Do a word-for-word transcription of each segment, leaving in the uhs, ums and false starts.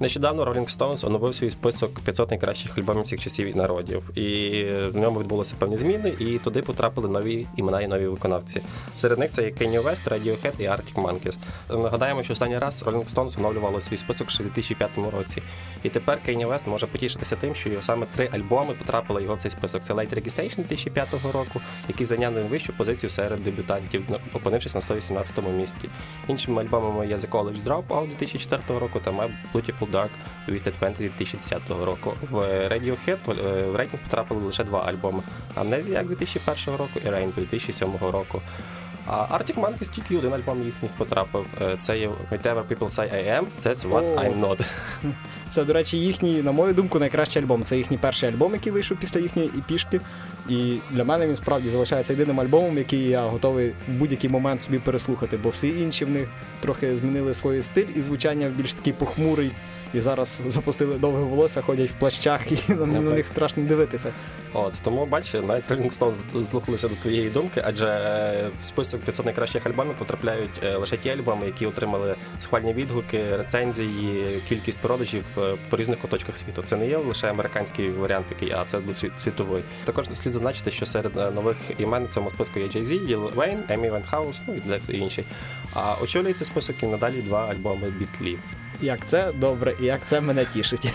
Нещодавно Rolling Stones оновив свій список п'ятсот найкращих альбомів всіх часів і народів. І в ньому відбулися певні зміни, і туди потрапили нові імена і нові виконавці. Серед них це є Kanye West, Radiohead і Arctic Monkeys. Нагадаємо, що останній раз Rolling Stones оновлювали свій список ще в дві тисячі п'ятому році. І тепер Kanye West може потішитися тим, що саме три альбоми потрапили його в цей список. Це Late Registration дві тисячі п'ятого року, який зайняв найвищу позицію серед дебютантів, опинившись на сто вісімнадцятому місці. Іншими альбомами є The College Dropout дві тисячі четвертого року та My Beautiful Dark Twisted Fantasy дві тисячі десятого року. В Radiohead в рейтинг потрапили лише два альбоми. Amnesiac дві тисячі першого року і Rain дві тисячі сьомого року. А Arctic Monkeys тільки один альбом їхніх потрапив. Це є Whatever People Say I Am, That's What I'm Not. Це, до речі, їхній, на мою думку, найкращий альбом. Це їхній перший альбом, який вийшов після їхньої епішки. І для мене він справді залишається єдиним альбомом, який я готовий в будь-який момент собі переслухати. Бо всі інші в них трохи змінили свій стиль і звучання більш такий похмурий. І зараз запустили довге волосся, ходять в плащах, і на, на них страшно дивитися. От, тому, бачиш, навіть Rolling Stones злухалися до твоєї думки, адже в список п'ятсот найкращих альбомів потрапляють лише ті альбоми, які отримали схвальні відгуки, рецензії, кількість продажів по різних куточках світу. Це не є лише американський варіант такий, а це світовий. Також слід зазначити, що серед нових імен в цьому списку є Jay-Z, Lil Wayne, Amy Winehouse, ну і дехто інший. А очолює цей список і надалі два альбоми Бітлів. Як це добре і як це мене тішить.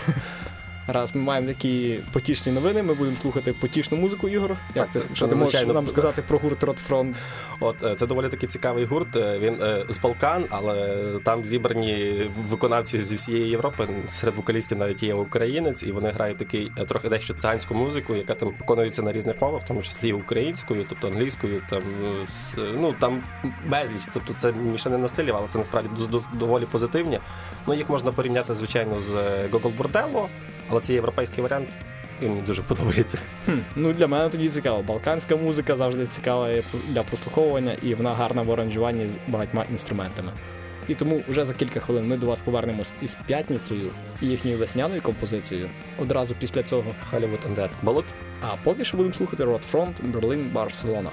Раз ми маємо такі потішні новини, ми будемо слухати потішну музику, Ігор. Як так, ти, що ти можеш нам сказати про гурт Rot Front? От, це доволі таки цікавий гурт. Він е, з Балкан, але там зібрані виконавці зі всієї Європи. Серед вокалістів навіть є українець, і вони грають такий трохи дещо циганську музику, яка там виконується на різних мовах, в тому числі українською, тобто англійською, там, ну, там безліч. Тобто це мішанина стилів, але це насправді доволі позитивні. Ну, їх можна порівняти, звичайно, з Gogol Bordello, але це європейський варіант, і мені дуже подобається. Хм, ну, для мене тоді цікаво. Балканська музика завжди цікава для прослуховування, і вона гарна в аранжуванні з багатьма інструментами. І тому вже за кілька хвилин ми до вас повернемось із «П'ятницею» і їхньою весняною композицією. Одразу після цього Hollywood Undead Bullet. А поки що будемо слухати Rot Front, Berlin, Barcelona.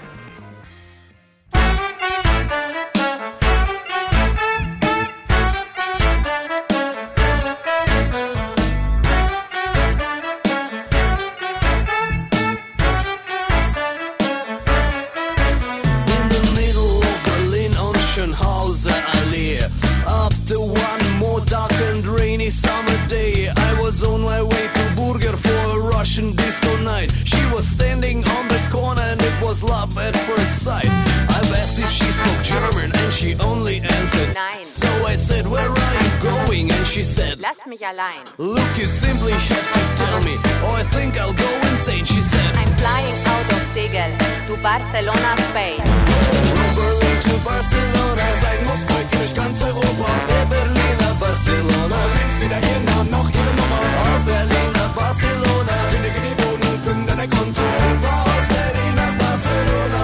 After one more dark and rainy summer day, I was on my way to Burger for a Russian disco night. She was standing on the corner and it was love at first sight. I've asked if she spoke German and she only answered Nein. So I said, where are you going? And she said, Lass mich allein. Look, you simply have to tell me or I think I'll go insane. She said, I'm flying out of Tegel to Barcelona, Spain. From Berlin to Barcelona, seit Moskau durch ganz Europa. Berlin nach Barcelona, links wieder genau noch ihre Nummer. Aus Berlin nach Barcelona, kündige die Wohnung, bünde dein Konto. Aus Berlin nach Barcelona.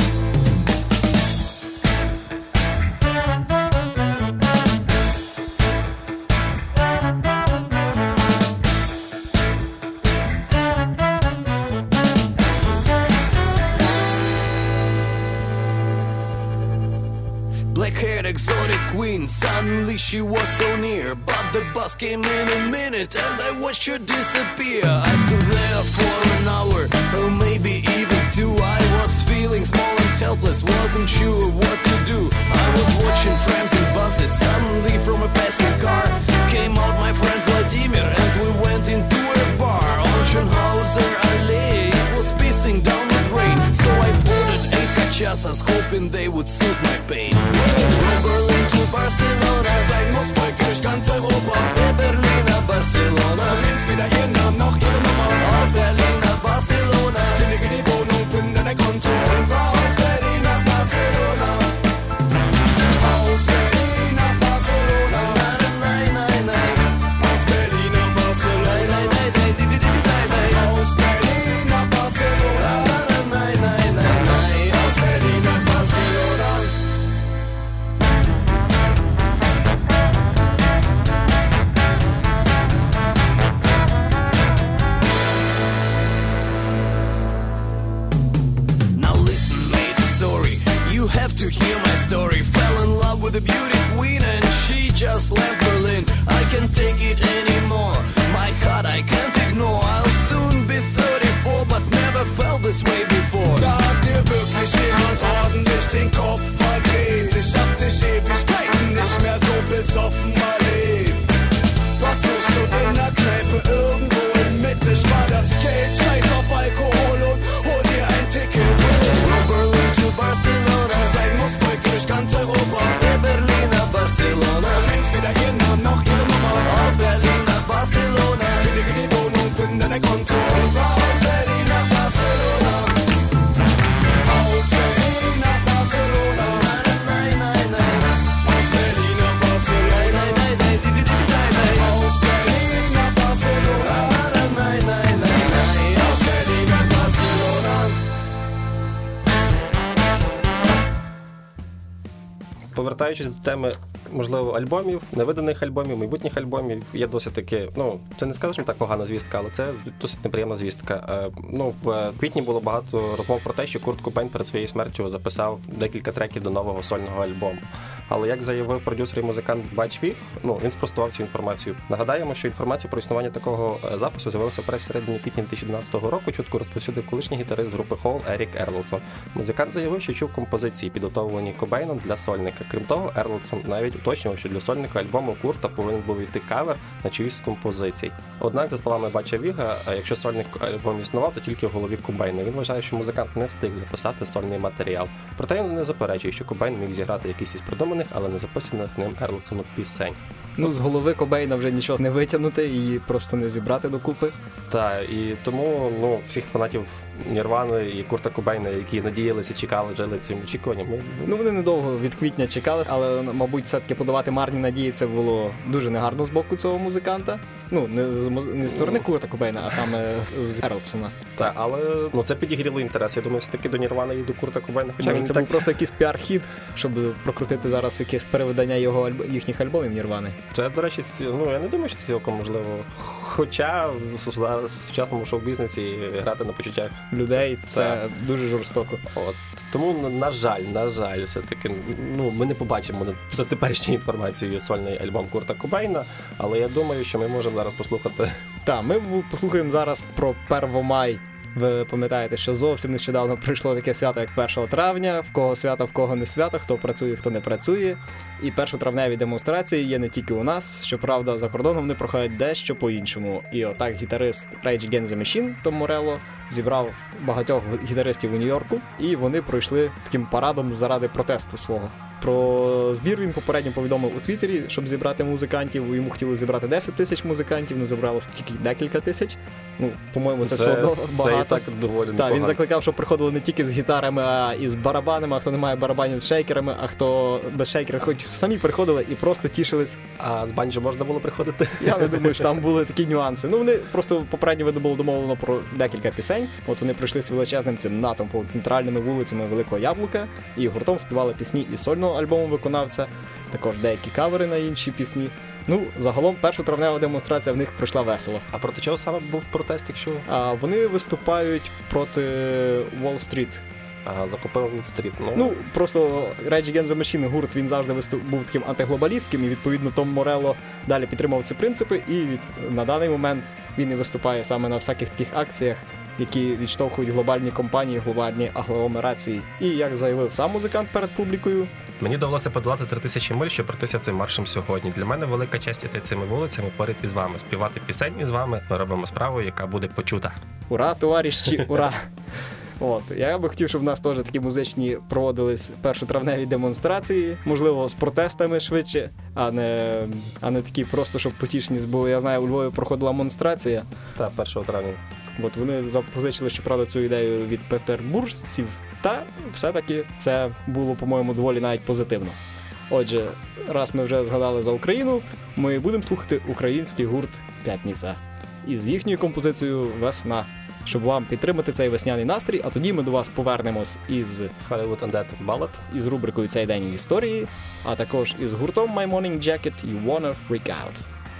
Black-haired exotic queen, suddenly she was so near. But the bus came in a minute and I watched her disappear. I stood there for an hour, or maybe even two. I was feeling small and helpless, wasn't sure what to do. I was watching trams and buses, suddenly from a passing car came out my friend Vladimir and we went into a bar on Schönhauser Allee. It was pissing down with rain, so I ordered eight cachasas, hoping they would soothe my pain. From Berlin to Barcelona, seit Moskau durch ganz Europa. Berlin nach Barcelona, links wieder ihr Namen, noch ihre Nummer. Aus Berlin nach Barcelona, kündige die Wohnung, bünde dein Konto. Und war aus Berlin nach Barcelona. Aus Berlin nach Barcelona. Nein, nein, nein, nein. Aus Berlin nach Barcelona. Nein, nein, nein, nein, nein, nein, nein. Aus Berlin nach Barcelona. Nein, nein, nein, nein, nein. Aus Berlin nach Barcelona. повертаючись до теми, можливо, альбомів, невиданих альбомів, майбутніх альбомів, є досить таки, ну, це не скажемо так погана звістка, але це досить неприємна звістка. Ну, в квітні було багато розмов про те, що Курт Кобейн перед своєю смертю записав декілька треків до нового сольного альбому. Але як заявив продюсер і музикант Бач Віг, ну, він спростував цю інформацію. Нагадаємо, що інформація про існування такого запису з'явилася в прес-середині квітня дві тисячі дванадцятого року, чутко розповсюдив колишній гітарист групи Hole Ерік Ерлдсон. Музикант заявив, що чув композиції, підготовлені Кобейном для сольника. Крім того, Ерлдсон навіть уточнював, що для сольника альбому Курта повинен був йти кавер на чиюсь з композицій. Однак, за словами Бача Віга, якщо сольник альбом існував, то тільки в голові Кобейна. Він вважає, що музикант не встиг записати сольний матеріал. Проте він не заперечує, що Кобейн міг зіграти якісь із придуманих, але не записаних ним Ерлдсоном пісень. Ну, з голови Кобейна вже нічого не витягнути і просто не зібрати докупи. Так, і тому, ну, всіх фанатів Нірвани і Курта Кобейна, які надіялися, чекали, жили цим очікуванням. Ми... Ну, вони недовго від квітня чекали, але, мабуть, все-таки подавати марні надії це було дуже негарно з боку цього музиканта. Ну, не з, не з сторони Курта Кобейна, а саме з Ерлдсона. Так, але ну, це підігріло інтерес. Я думаю, все-таки до Нірвани і до Курта Кобейна. Хоча Може, він це так... був просто якийсь піар-хід, щоб прокрутити зараз якесь перевидання його альб... їхніх альбомів Нірвани. Це, до речі, ну, я не думаю, що це цілком можливо. Хоча зараз в сучасному шоу-бізнесі грати на почуттях людей це, це це дуже жорстоко. От. Тому, на жаль, на жаль, все-таки, ну, ми не побачимо за теперішньою інформацією сольний альбом Курта Кобейна, але я думаю, що ми можемо зараз послухати. Так, ми послухаємо зараз про Первомай. Ви пам'ятаєте, що зовсім нещодавно прийшло таке свято, як першого травня, в кого свято, в кого не свято, хто працює, хто не працює. І першотравневі демонстрації є не тільки у нас, щоправда, за кордоном вони проходять дещо по-іншому. І отак гітарист Rage Against the Machine Том Морелло зібрав багатьох гітаристів у Нью-Йорку, і вони пройшли таким парадом заради протесту свого. Про збір він попередньо повідомив у Твіттері, щоб зібрати музикантів. Йому хотіли зібрати десять тисяч музикантів, ну зібралося тільки декілька тисяч. Ну, по-моєму, це, це все одно багато. Це і так доволі непогано. Так, він закликав, щоб приходили не тільки з гітарами, а і з барабанами, а хто не має барабанів з шейкерами, а хто без шейкерів, хоч самі приходили і просто тішились. А з банджо можна було приходити? Я не думаю, що там були такі нюанси. Ну, вони просто попередньо видно було домовлено про декілька пісень. От вони прийшли з величезним цим натом по центральними вулицями Великого Яблука і гуртом співали пісні і сольного альбому виконавця, також деякі кавери на інші пісні. Ну, загалом, першотравнева демонстрація в них пройшла весело. А проти чого саме був протест, якщо? А вони виступають проти Уолл-стріт. Ага, захопив Уолл-стріт. Ну, ну, просто Rage Against the Machine гурт, він завжди виступ, був таким антиглобалістським, і, відповідно, Том Морелло далі підтримав ці принципи, і від, на даний момент він і виступає саме на всяких таких акціях, які відштовхують глобальні компанії, глобальні агломерації. І, як заявив сам музикант перед публікою, мені довелося подолати три тисячі миль, щоб пройтися цим маршем сьогодні. Для мене велика честь іти цими вулицями поряд із вами, співати пісень із вами. Ми робимо справу, яка буде почута. Ура, товариші, ура! От, я би хотів, щоб в нас теж такі музичні проводились першотравневі демонстрації, можливо, з протестами швидше, а не, а не такі просто, щоб потішність, бо я знаю, у Львові проходила монстрація. Так, першого травня. От вони запозичили, щоправда, цю ідею від петербуржців, та все-таки це було, по-моєму, доволі навіть позитивно. Отже, раз ми вже згадали за Україну, ми будемо слухати український гурт «П'ятниця» із їхньою композицією «Весна», щоб вам підтримати цей весняний настрій, а тоді ми до вас повернемось із Hollywood Undead Ballad, із рубрикою «Цей день в історії», а також із гуртом My Morning Jacket «You Wanna Freak Out».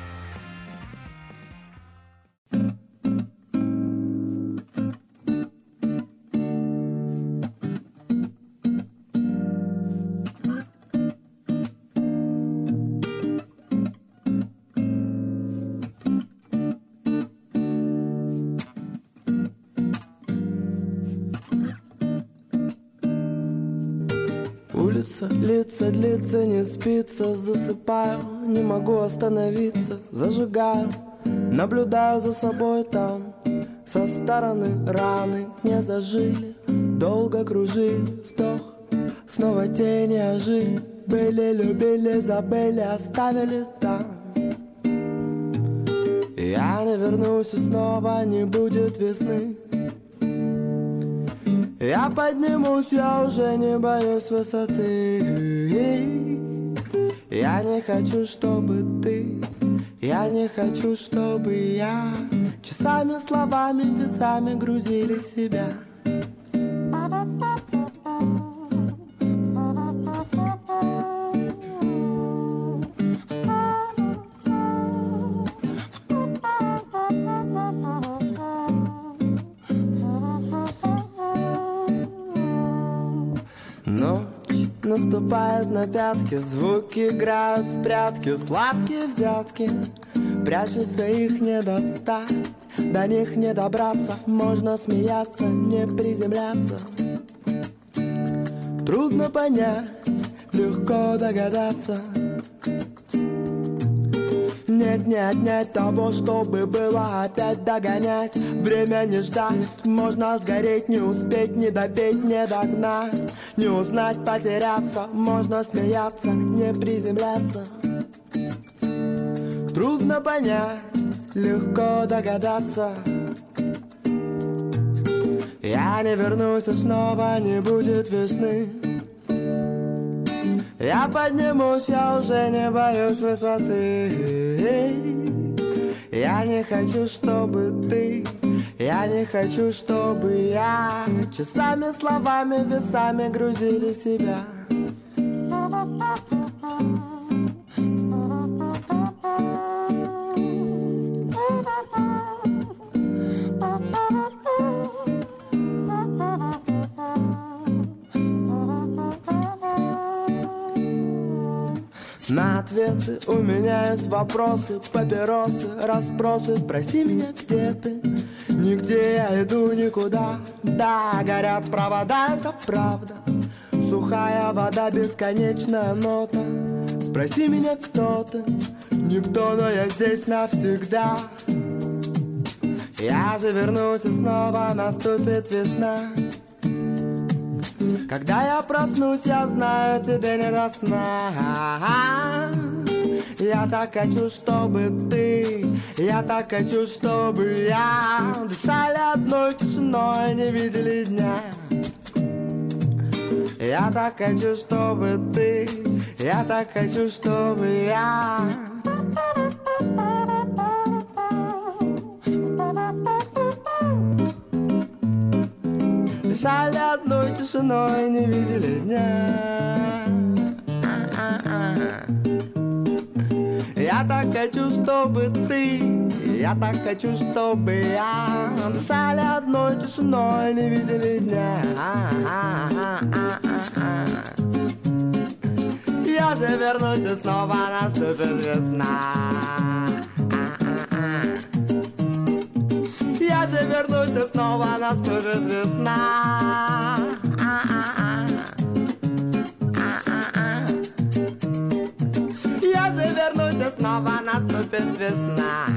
Улица, лица, длится, не спится, засыпаю, не могу остановиться, зажигаю, наблюдаю за собой там, со стороны раны не зажили, долго кружили, вдох, снова тени ожили, были, любили, забыли, оставили там. Я не вернусь и снова не будет весны. Я поднимусь, я уже не боюсь высоты. Я не хочу, чтобы ты, я не хочу, чтобы я часами, словами, весами грузили себя. наступает на пятки, звуки играют в прятки, сладкие взятки, прячутся, их не достать, до них не добраться, можно смеяться, не приземляться. Трудно понять, легко догадаться. Нет, не отнять того, чтобы было опять догонять. Время не ждать, можно сгореть, не успеть, не допеть, не догнать. Не узнать, потеряться, можно смеяться, не приземляться. Трудно понять, легко догадаться. Я не вернусь, и снова не будет весны. Я поднимусь, я уже не боюсь высоты. Я не хочу, чтобы ты, я не хочу, чтобы я часами, словами, весами грузили себя. На ответы у меня есть вопросы, папиросы, расспросы. Спроси меня, где ты? Нигде я иду никуда. Да, горят провода, это правда. Сухая вода, бесконечная нота. Спроси меня, кто ты? Никто, но я здесь навсегда. Я же вернусь, и снова наступит весна. Когда я проснусь, я знаю, тебе не до сна. Я так хочу, чтобы ты, я так хочу, чтобы я дышали одной тишиной, не видели дня. Я так хочу, чтобы ты, я так хочу, чтобы я дышали одной тишиной, не видели дня. Я так хочу, чтобы ты, я так хочу, чтобы я дышали одной тишиной, не видели дня. Я же вернусь, и снова наступит весна. Я же вернусь, и снова наступит весна. Я же вернусь, и снова наступит весна.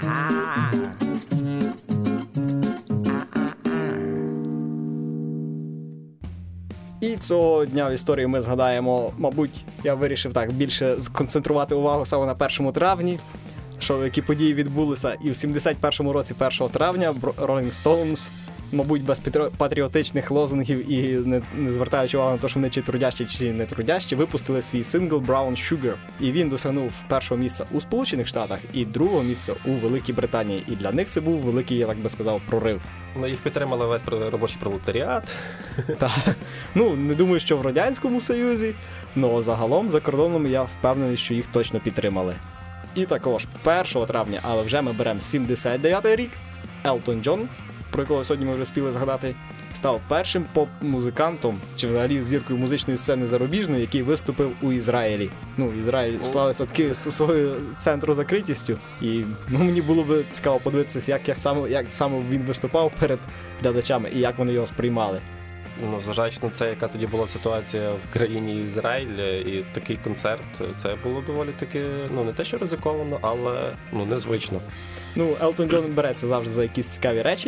І цього дня в історії ми згадаємо, мабуть, я вирішив так більше сконцентрувати увагу саме на першому травні, що які події відбулися. І в сімдесят першому році, першого травня, Rolling Stones, мабуть, без патріотичних лозунгів і не, не звертаючи увагу на те, що вони чи трудящі, чи не трудящі, випустили свій сингл Brown Sugar. І він досягнув першого місця у Сполучених Штатах і другого місця у Великій Британії. І для них це був великий, я так би сказав, прорив. Ну, їх підтримали весь робочий пролетаріат. Так. Ну, не думаю, що в Радянському Союзі, але загалом за кордоном я впевнений, що їх точно підтримали. І також першого травня, але вже ми беремо сімдесят дев'ятий рік, Елтон Джон, про якого сьогодні ми вже спіли згадати, став першим поп-музикантом, чи взагалі зіркою музичної сцени зарубіжної, який виступив у Ізраїлі. Ну, Ізраїль славиться таки своєю центрозакритістю, і ну, мені було б цікаво подивитися, як, як, саме, як саме він виступав перед глядачами і як вони його сприймали. Ну, зважаючи на це, яка тоді була ситуація в країні Ізраїль, і такий концерт, це було доволі таки, ну, не те, що ризиковано, але, ну, незвично. Ну, Елтон Джон береться завжди за якісь цікаві речі,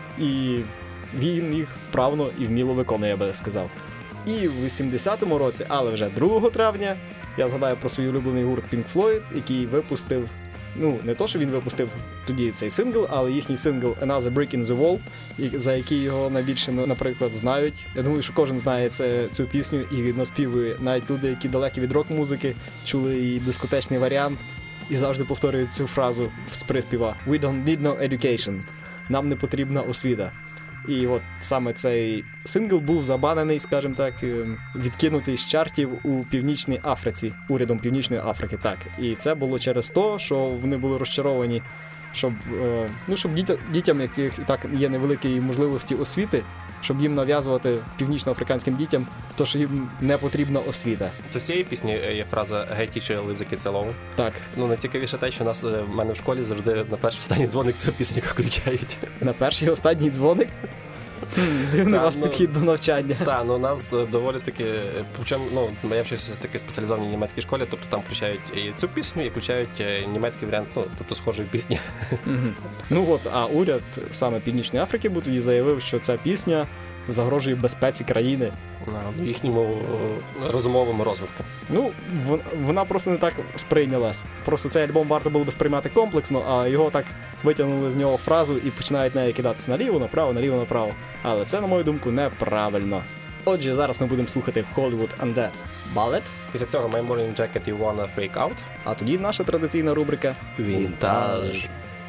і він їх вправно і вміло виконує, я би сказав. І в вісімдесятому році, але вже другого травня, я згадаю про свій улюблений гурт Pink Floyd, який випустив, ну, не то, що він випустив тоді цей сингл, але їхній сингл Another Brick in the Wall, за який його найбільше, наприклад, знають. Я думаю, що кожен знає це, цю пісню і наспівує. Навіть люди, які далекі від рок-музики, чули її дискотечний варіант і завжди повторюють цю фразу з приспіва «We don't need no education». Нам не потрібна освіта. І от саме цей сингл був забанений, скажімо так, відкинутий з чартів у Північній Африці, урядом Північної Африки, так. І це було через те, що вони були розчаровані щоб, е, ну, щоб дітя, дітям, яких і так є невеликі можливості освіти, щоб їм нав'язувати північноафриканським дітям, то що їм не потрібна освіта. То з цієї пісні є фраза «Hey teacher, leave the kids alone». Так, Ну, найцікавіше те, що у нас, в мене в школі завжди на перший останній дзвоник цю пісню включають. на перший і останній дзвоник. Хм, Дивний у Та, вас ну, підхід до навчання. Так, ну у нас е, доволі таки, причому, ну, я вчився в такій спеціалізованій німецькій школі, тобто там включають і цю пісню, і включають е, німецький варіант, ну, тобто схожої пісні. Мгм. Ну от, а уряд саме Північної Африки був тоді заявив, що ця пісня загрожує безпеці країни. На їхньому е, розумовому розвитку. Ну, вон- вона просто не так сприйнялась. Просто цей альбом варто було би сприймати комплексно, а його так витягнули з нього фразу і починають нею кидатися наліво, направо, наліво, направо. Але це, на мою думку, неправильно. Отже, зараз ми будемо слухати Hollywood Undead Ballet, Після цього My Morning Jacket You Wanna Freak Out. а тоді наша традиційна рубрика Вінтаж.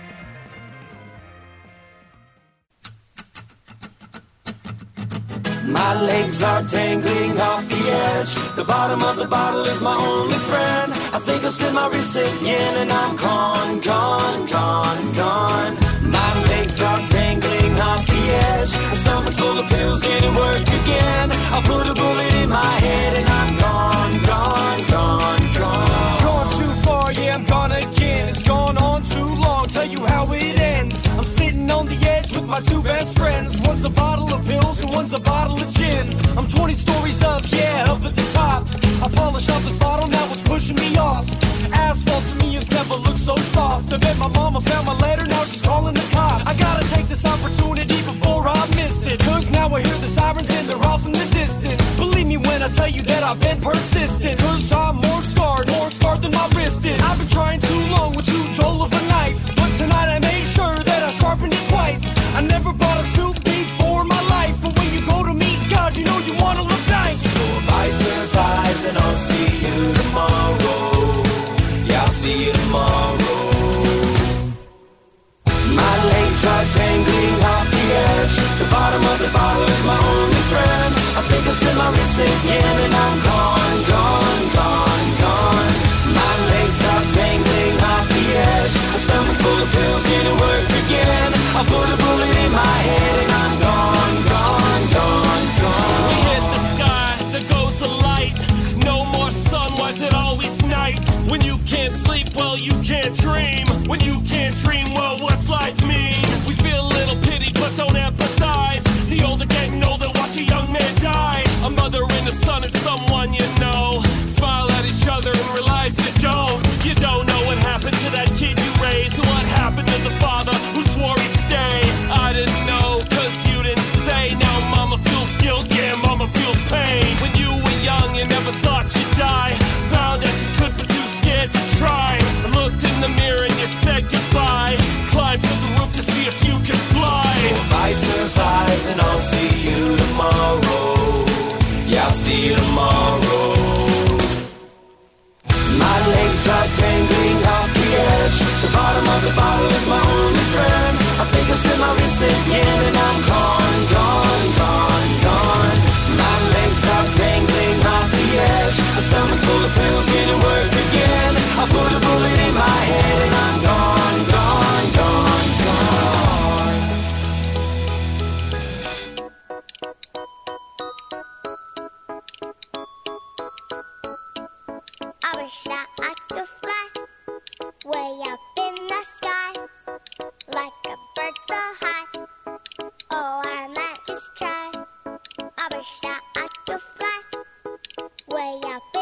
My legs are tangling off the edge. The bottom of the bottle is my only friend. I think I'll slip my wrist again and I'm gone, gone, gone, gone. My legs are tangling off the edge. A stomach full of pills getting work again. I'll put a bullet in my head and I'm gone, gone, gone, gone. Gone too far, yeah, I'm gone again. It's gone on too long, tell you how it ends. I'm sitting on the edge with my two best friends. One's a bottle of pills and one's a bottle of gin. I'm twenty stories up, yeah, up at the top. I polished off this bottle, now it's pushing me off. Asphalt to me has never looked so soft. I bet my mama found my letter, now she's calling the cops. I gotta take this opportunity before I miss it. Cause now I hear the sirens and they're off in the distance. Believe me when I tell you that I've been persistent. Cause I'm more scarred, more scarred than my wrist is. I've been trying too long with too dull of a knife. But tonight I made sure that I sharpened it twice. I never bought a suit before in my life. But when you go to meet God, you know you wanna look nice. So if I survive, then I'll see you tomorrow. Yeah, I'll see you tomorrow. My legs are tangling off the edge. The bottom of the bottle is my only friend. I think I'll slip my wrist again and I'm gone, gone, gone, gone. My legs are tangling off the edge. A stomach full of pills didn't work again. I'll put a bullet in my head and I'm gone, gone, gone, gone. We hit the sky, there goes the light. No more sun, why's it always night? When you can't sleep, well, you can't dream. When you can't dream, well, what's life mean? We feel a little pity, but don't empathize. The older getting older, watch a young man die. A mother and a son and someone you know. Smile at each other and realize you don't. You don't know what happened to that kid you raised. Or what happened to the father who swore he'd stay. I didn't know, cause you didn't say. Now mama feels guilt, yeah, mama feels pain. When you were young, you never thought you'd die. Found that you could, but too scared to try. Looked in the mirror and you said goodbye. Climbed to the roof to see if you could fly. So if I survive, then I'll see you tomorrow. Yeah, I'll see you tomorrow. My legs are tangling off the edge. The bottom of the bottle is my only friend. I think I'll slip my wrist again and I'm gone, gone, gone, gone. My legs are tangling off the edge. A stomach full of pills didn't work again. I put a bullet in my head and I'm gone, gone, gone, gone. I wish that I could fly way up in the sky like a bird so high. Oh, I might just try. I wish that I could fly way up